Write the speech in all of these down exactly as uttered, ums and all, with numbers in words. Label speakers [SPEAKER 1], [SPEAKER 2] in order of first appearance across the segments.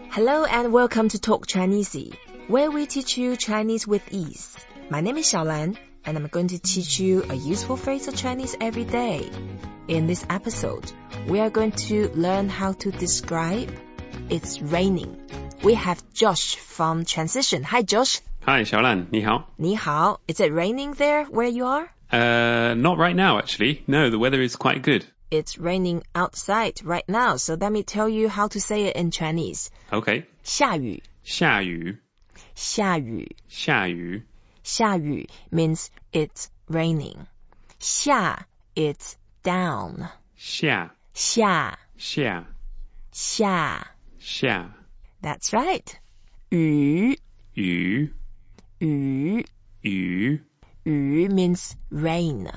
[SPEAKER 1] Hello and welcome to Talk Chinesey, where we teach you Chinese with ease. My name is Xiaolan, and I'm going to teach you a useful phrase of Chinese every day. In this episode, we are going to learn how to describe it's raining. We have Josh from Transition. Hi, Josh.
[SPEAKER 2] Hi, Xiaolan. 你好.
[SPEAKER 1] 你好. Is it raining there where you are?
[SPEAKER 2] Uh, not right now, actually. No, the weather is quite good.
[SPEAKER 1] It's raining outside right now, so let me tell you how to say it in Chinese.
[SPEAKER 2] Okay.
[SPEAKER 1] 下雨.
[SPEAKER 2] 下雨.
[SPEAKER 1] 下雨.
[SPEAKER 2] 下雨.
[SPEAKER 1] 下雨 means it's raining. 下, it's down.
[SPEAKER 2] 下.
[SPEAKER 1] 下.
[SPEAKER 2] 下.
[SPEAKER 1] 下.
[SPEAKER 2] 下.
[SPEAKER 1] That's right. 雨.
[SPEAKER 2] 雨.
[SPEAKER 1] 雨.
[SPEAKER 2] 雨.
[SPEAKER 1] 雨 means rain.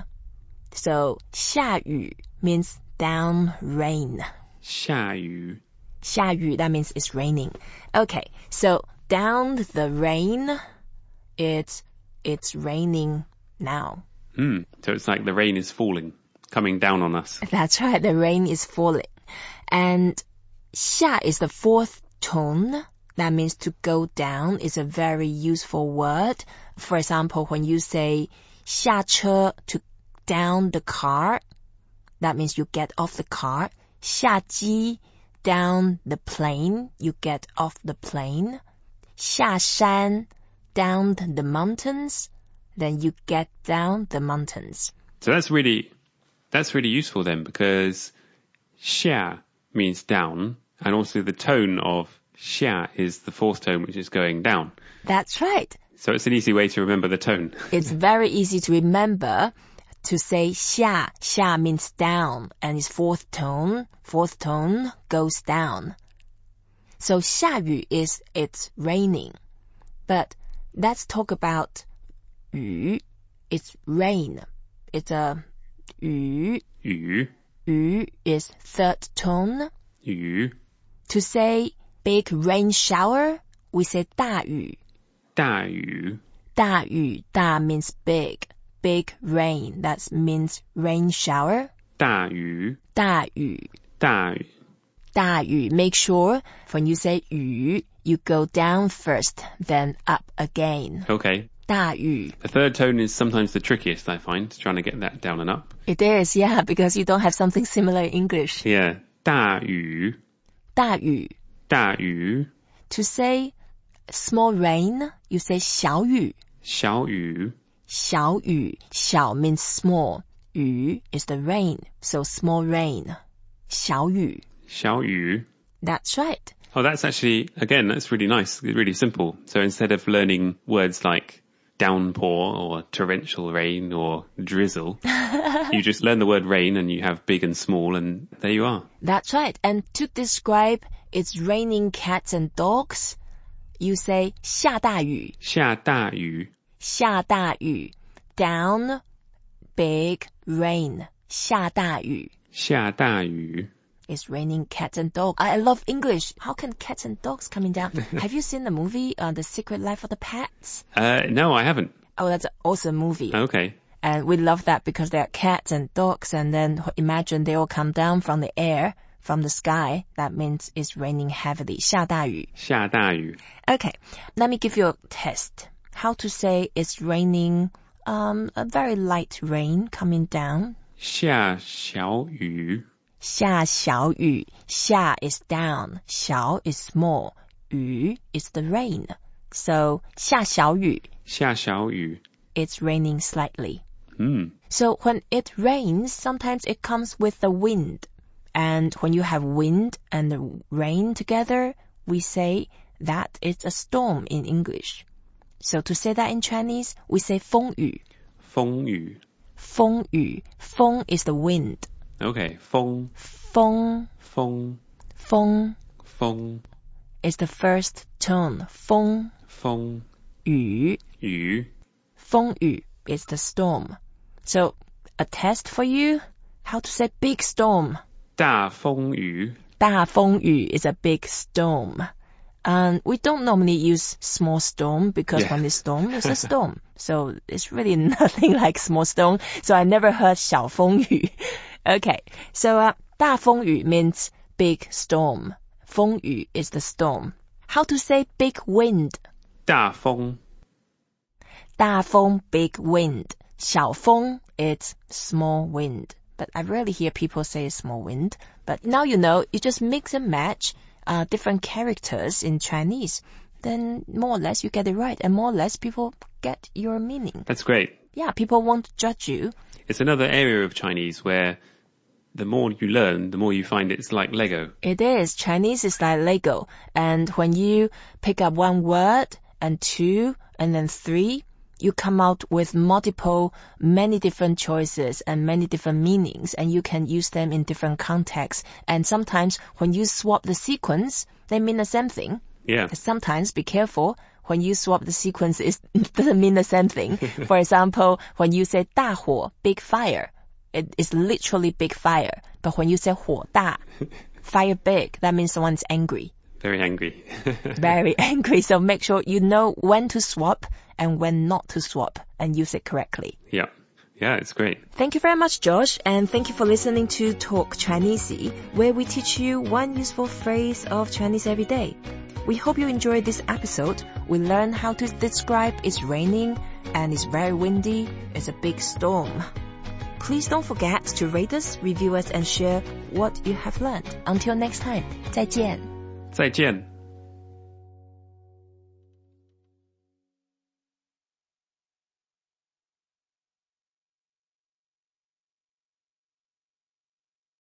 [SPEAKER 1] So 下雨 means down rain.
[SPEAKER 2] 下雨.
[SPEAKER 1] 下雨, that means it's raining. Okay, so down the rain, it's it's raining now.
[SPEAKER 2] Mm, so it's like the rain is falling, coming down on us.
[SPEAKER 1] That's right, the rain is falling. And 下 is the fourth tone. That means to go down is a very useful word. For example, when you say 下车 to down the car, that means you get off the car. 下机 down the plane, you get off the plane. 下山 down the mountains, then you get down the mountains.
[SPEAKER 2] So that's really, that's really useful then, because 下 means down, and also the tone of 下 is the fourth tone, which is going down.
[SPEAKER 1] That's right.
[SPEAKER 2] So it's an easy way to remember the tone.
[SPEAKER 1] It's very easy to remember to say 下. 下 means down, and its fourth tone, fourth tone goes down. So 下雨 is it's raining. But let's talk about 雨. It's rain. It's a 雨.
[SPEAKER 2] 雨.
[SPEAKER 1] 雨 is third tone.
[SPEAKER 2] 雨.
[SPEAKER 1] To say big rain shower, we say 大雨.
[SPEAKER 2] 大雨.
[SPEAKER 1] 大雨, 大 means big. Big rain, that means rain shower.
[SPEAKER 2] 大雨.
[SPEAKER 1] 大雨.
[SPEAKER 2] 大雨.
[SPEAKER 1] 大雨. Make sure when you say 雨, you go down first, then up again.
[SPEAKER 2] Okay.
[SPEAKER 1] 大雨.
[SPEAKER 2] The third tone is sometimes the trickiest, I find, trying to get that down and up.
[SPEAKER 1] It is, yeah, because you don't have something similar in English.
[SPEAKER 2] Yeah. 大雨.
[SPEAKER 1] 大雨.
[SPEAKER 2] 大雨.
[SPEAKER 1] To say small rain, you say 小雨.
[SPEAKER 2] 小雨.
[SPEAKER 1] 小雨. 小 means small. 雨 is the rain, so small rain. 小雨.
[SPEAKER 2] 小雨.
[SPEAKER 1] That's right.
[SPEAKER 2] Oh, that's actually, again, that's really nice, really simple. So instead of learning words like downpour or torrential rain or drizzle, you just learn the word rain and you have big and small, and there you are.
[SPEAKER 1] That's right. And to describe it's raining cats and dogs, you say 下大雨.
[SPEAKER 2] 下大雨.
[SPEAKER 1] 下大雨. Down, big, rain. 下大雨.
[SPEAKER 2] 下大雨.
[SPEAKER 1] It's raining cats and dogs. I love English. How can cats and dogs coming down? Have you seen the movie, uh, The Secret Life of the Pets?
[SPEAKER 2] Uh, no, I haven't.
[SPEAKER 1] Oh, that's an awesome movie.
[SPEAKER 2] Okay.
[SPEAKER 1] And we love that because they are cats and dogs, and then imagine they all come down from the air, from the sky. That means it's raining heavily. 下大雨.
[SPEAKER 2] 下大雨.
[SPEAKER 1] Okay, let me give you a test. How to say it's raining, um, a very light rain coming down.
[SPEAKER 2] 下小雨.
[SPEAKER 1] 下小雨. 下 is down. 小 is small. 雨 is the rain. So 下小雨.
[SPEAKER 2] 下小雨.
[SPEAKER 1] It's raining slightly.
[SPEAKER 2] Mm.
[SPEAKER 1] So when it rains, sometimes it comes with the wind. And when you have wind and the rain together, we say that it's a storm in English. So to say that in Chinese, we say 风雨.
[SPEAKER 2] 风雨.
[SPEAKER 1] 风雨. 风 is the wind.
[SPEAKER 2] Okay. 风.
[SPEAKER 1] 风.
[SPEAKER 2] 风.
[SPEAKER 1] 风
[SPEAKER 2] 风.
[SPEAKER 1] is the first tone. 风.
[SPEAKER 2] 风.
[SPEAKER 1] 雨.
[SPEAKER 2] 雨.
[SPEAKER 1] 风雨 is the storm. So a test for you, how to say big storm.
[SPEAKER 2] 大风雨.
[SPEAKER 1] 大风雨 is a big storm. And we don't normally use small storm because
[SPEAKER 2] Yeah.
[SPEAKER 1] when it's storm, it's a storm. So it's really nothing like small storm. So I never heard 小风雨. Okay, so uh, 大风雨 means big storm. 风雨 is the storm. How to say big wind?
[SPEAKER 2] 大风
[SPEAKER 1] 大风 big wind. 小风 it's small wind. But I rarely hear people say small wind. But now you know, you just mix and match uh, different characters in Chinese. Then more or less you get it right. And more or less people get your meaning.
[SPEAKER 2] That's great.
[SPEAKER 1] Yeah, people won't judge you.
[SPEAKER 2] It's another area of Chinese where the more you learn, the more you find it's like Lego.
[SPEAKER 1] It is. Chinese is like Lego. And when you pick up one word and two and then three, you come out with multiple, many different choices and many different meanings, and you can use them in different contexts. And sometimes when you swap the sequence, they mean the same thing.
[SPEAKER 2] Yeah.
[SPEAKER 1] Sometimes, be careful, when you swap the sequence, it doesn't mean the same thing. For example, when you say 大火, big fire, it is literally big fire. But when you say 火大, fire big, that means someone's angry.
[SPEAKER 2] Very angry.
[SPEAKER 1] Very angry. So make sure you know when to swap and when not to swap and use it correctly.
[SPEAKER 2] Yeah. Yeah, it's great.
[SPEAKER 1] Thank you very much, Josh, and thank you for listening to Talk Chinesey, where we teach you one useful phrase of Chinese every day. We hope you enjoyed this episode. We learned how to describe it's raining and it's very windy. It's a big storm. Please don't forget to rate us, review us, and share what you have learned. Until next time, 再见.
[SPEAKER 2] 再见